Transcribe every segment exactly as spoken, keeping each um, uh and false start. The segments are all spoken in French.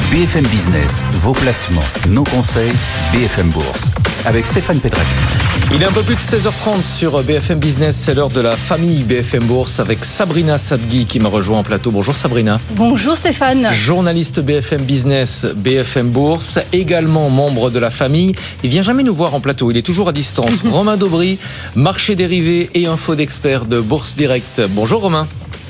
B F M Business, vos placements, nos conseils, B F M Bourse. Avec Stéphane Pedraxi. Il est un peu plus de seize heures trente sur B F M Business. C'est l'heure de la famille B F M Bourse avec Sabrina Sadghi qui m'a rejoint en plateau. Bonjour Sabrina. Bonjour Stéphane. Journaliste B F M Business, B F M Bourse, également membre de la famille. Il vient jamais nous voir en plateau, il est toujours à distance. Romain Daubry, marché dérivé et info d'expert de Bourse Direct. Bonjour Romain.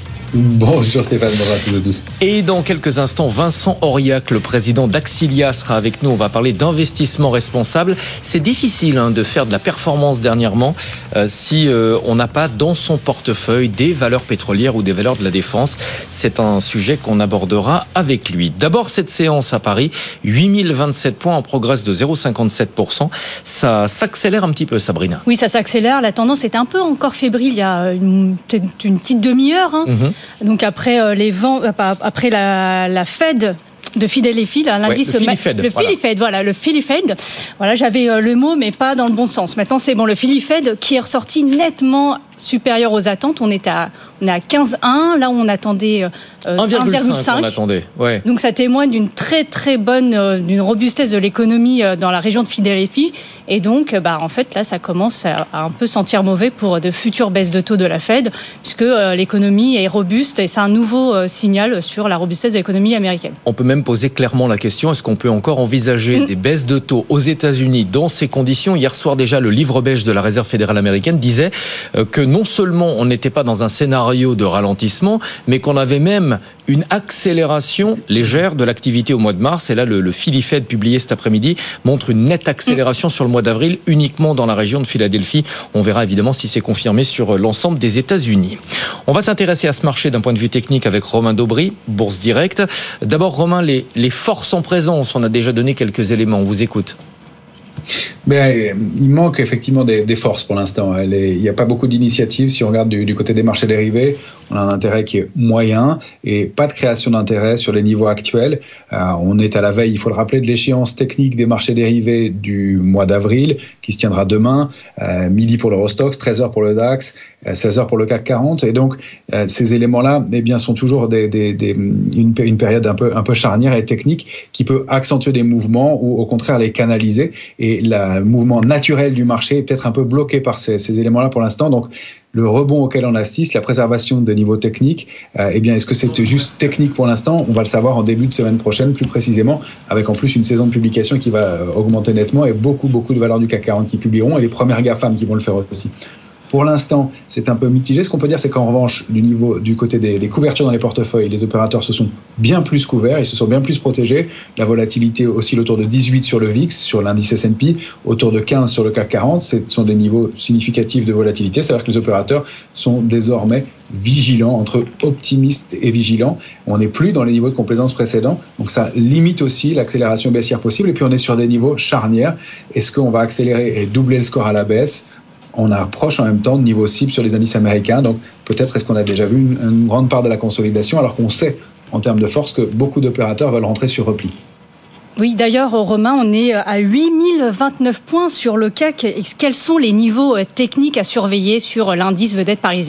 Bonjour Stéphane, bonjour à tous et tous. Et dans quelques instants, Vincent Auriac, le président d'Axilia, sera avec nous. On va parler d'investissement responsable. C'est difficile hein, de faire de la performance dernièrement euh, si euh, on n'a pas dans son portefeuille des valeurs pétrolières ou des valeurs de la défense. C'est un sujet qu'on abordera avec lui. D'abord, cette séance à Paris, huit mille vingt-sept points en progresse de zéro virgule cinquante-sept pour cent. Ça s'accélère un petit peu, Sabrina. Oui, ça s'accélère. La tendance était un peu encore fébrile il y a une, peut-être une petite demi-heure. Hein. Mm-hmm. Donc après euh, les vents, euh, après la, la Fed de Philadelphie, l'indice ouais, le Philly Fed, le Philly Fed, voilà, le Philly Fed. Voilà, j'avais euh, le mot, mais pas dans le bon sens. Maintenant, c'est bon, le Philly Fed qui est ressorti nettement supérieur aux attentes. On est à, on est à quinze virgule un. Là, on attendait euh, un virgule cinq. On attendait. Ouais. Donc, ça témoigne d'une très très bonne, euh, d'une robustesse de l'économie euh, dans la région de Philadelphie. Et donc, bah, en fait, là, ça commence à, à un peu sentir mauvais pour de futures baisses de taux de la Fed, puisque euh, l'économie est robuste et c'est un nouveau euh, signal sur la robustesse de l'économie américaine. On peut même poser clairement la question, est-ce qu'on peut encore envisager mmh. des baisses de taux aux États-Unis dans ces conditions ? Hier soir déjà, le livre beige de la Réserve fédérale américaine disait euh, que non seulement on n'était pas dans un scénario de ralentissement, mais qu'on avait même une accélération légère de l'activité au mois de mars. Et là, le, le Philly Fed publié cet après-midi montre une nette accélération mmh. sur le mois d'avril, uniquement dans la région de Philadelphie. On verra évidemment si c'est confirmé sur l'ensemble des États-Unis. On va s'intéresser à ce marché d'un point de vue technique avec Romain Daubry, Bourse Direct. D'abord, Romain, les, les forces en présence, on a déjà donné quelques éléments. On vous écoute. Mais il manque effectivement des, des forces pour l'instant. Elle est, il n'y a pas beaucoup d'initiatives. Si on regarde du, du côté des marchés dérivés, on a un intérêt qui est moyen et pas de création d'intérêt sur les niveaux actuels. Euh, on est à la veille, il faut le rappeler, de l'échéance technique des marchés dérivés du mois d'avril qui se tiendra demain, euh, midi pour l'Eurostoxx, treize heures pour le DAX, euh, seize heures pour le C A C quarante. Et donc, euh, ces éléments-là eh bien, sont toujours des, des, des, une, une période un peu, un peu charnière et technique qui peut accentuer des mouvements ou au contraire les canaliser. Et le mouvement naturel du marché est peut-être un peu bloqué par ces, ces éléments-là pour l'instant. Donc, le rebond auquel on assiste, la préservation des niveaux techniques, euh, eh bien, est-ce que c'est juste technique pour l'instant ? On va le savoir en début de semaine prochaine, plus précisément, avec en plus une saison de publication qui va augmenter nettement et beaucoup, beaucoup de valeurs du C A C quarante qui publieront et les premières GAFAM qui vont le faire aussi. Pour l'instant, c'est un peu mitigé. Ce qu'on peut dire, c'est qu'en revanche, du niveau du côté des, des couvertures dans les portefeuilles, les opérateurs se sont bien plus couverts, ils se sont bien plus protégés. La volatilité oscille autour de dix-huit sur le V I X, sur l'indice S and P, autour de quinze sur le C A C quarante. Ce sont des niveaux significatifs de volatilité. C'est-à-dire que les opérateurs sont désormais vigilants, entre optimistes et vigilants. On n'est plus dans les niveaux de complaisance précédents. Donc ça limite aussi l'accélération baissière possible. Et puis on est sur des niveaux charnières. Est-ce qu'on va accélérer et doubler le score à la baisse ? On approche en même temps de niveau cible sur les indices américains. Donc peut-être est-ce qu'on a déjà vu une, une grande part de la consolidation alors qu'on sait en termes de force que beaucoup d'opérateurs veulent rentrer sur repli. Oui, d'ailleurs, Romain, on est à huit mille vingt-neuf points sur le C A C. Quels sont les niveaux techniques à surveiller sur l'indice vedette parisien ?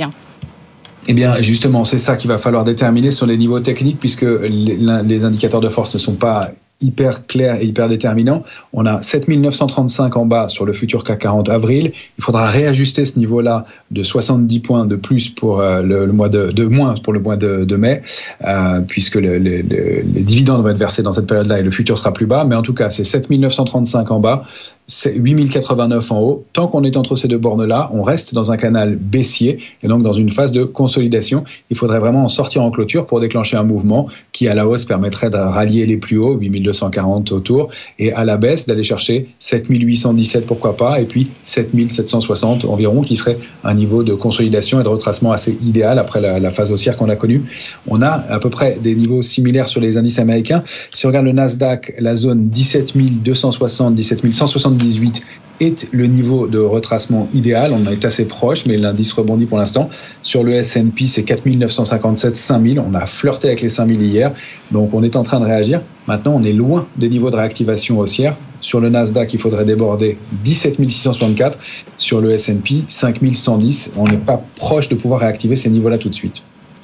Eh bien, justement, c'est ça qu'il va falloir déterminer sur les niveaux techniques puisque les, les indicateurs de force ne sont pas hyper clair et hyper déterminant. On a sept mille neuf cent trente-cinq en bas sur le futur C A C quarante avril. Il faudra réajuster ce niveau-là de soixante-dix points de plus pour euh, le, le mois de, de moins pour le mois de, de mai, euh, puisque le, le, le, les dividendes vont être versés dans cette période-là et le futur sera plus bas. Mais en tout cas, c'est sept mille neuf cent trente-cinq en bas, c'est huit mille quatre-vingt-neuf en haut. Tant qu'on est entre ces deux bornes-là, on reste dans un canal baissier et donc dans une phase de consolidation. Il faudrait vraiment en sortir en clôture pour déclencher un mouvement qui, à la hausse, permettrait de rallier les plus hauts, huit mille deux cent quarante autour, et à la baisse d'aller chercher sept mille huit cent dix-sept pourquoi pas, et puis sept mille sept cent soixante environ, qui serait un niveau de consolidation et de retracement assez idéal après la, la phase haussière qu'on a connue. On a à peu près des niveaux similaires sur les indices américains. Si on regarde le Nasdaq, la zone dix-sept mille deux cent soixante, dix-sept mille cent soixante-dix-huit est le niveau de retracement idéal. On est assez proche, mais l'indice rebondit pour l'instant. Sur le S and P, c'est quatre mille neuf cent cinquante-sept, cinq mille. On a flirté avec les cinq mille hier, donc on est en train de réagir. Maintenant, on est loin des niveaux de réactivation haussière. Sur le Nasdaq, il faudrait déborder dix-sept mille six cent soixante-quatre. Sur le S and P, cinq mille cent dix. On n'est pas proche de pouvoir réactiver ces niveaux-là tout de suite.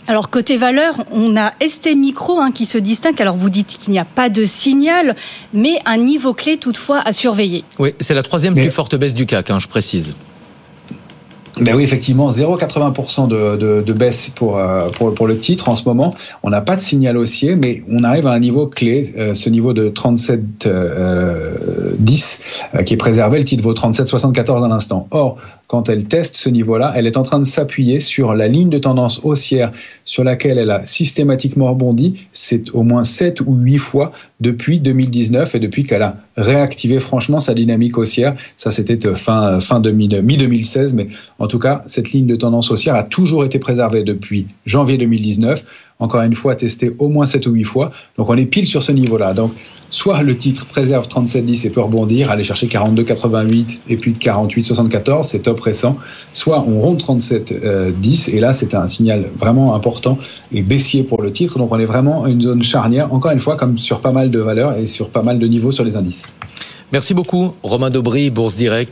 Alors côté valeur, on a S T Micro hein, qui se distingue. Alors vous dites qu'il n'y a pas de signal, mais un niveau clé toutefois à surveiller. Oui, c'est la troisième mais... plus forte baisse du C A C, hein, je précise. Ben oui, effectivement, zéro virgule quatre-vingts pour cent de, de, de baisse pour, pour, pour le titre en ce moment. On n'a pas de signal haussier, mais on arrive à un niveau clé, euh, ce niveau de trente-sept dix, euh, qui est préservé. Le titre vaut trente-sept soixante-quatorze à l'instant. Or, quand elle teste ce niveau-là, elle est en train de s'appuyer sur la ligne de tendance haussière sur laquelle elle a systématiquement rebondi. C'est au moins sept ou huit fois depuis deux mille dix-neuf et depuis qu'elle a réactivé franchement sa dynamique haussière. Ça, c'était fin, fin deux mille, mi-deux mille seize, mais en tout cas, cette ligne de tendance haussière a toujours été préservée depuis janvier deux mille dix-neuf. Encore une fois, testée au moins sept ou huit fois. Donc, on est pile sur ce niveau-là. Donc, soit le titre préserve trente-sept dix et peut rebondir, aller chercher quarante-deux quatre-vingt-huit et puis quarante-huit soixante-quatorze, c'est top récent. Soit on rompt trente-sept dix et là, c'est un signal vraiment important et baissier pour le titre. Donc, on est vraiment à une zone charnière, encore une fois, comme sur pas mal de valeurs et sur pas mal de niveaux sur les indices. Merci beaucoup, Romain Daubry, Bourse Direct.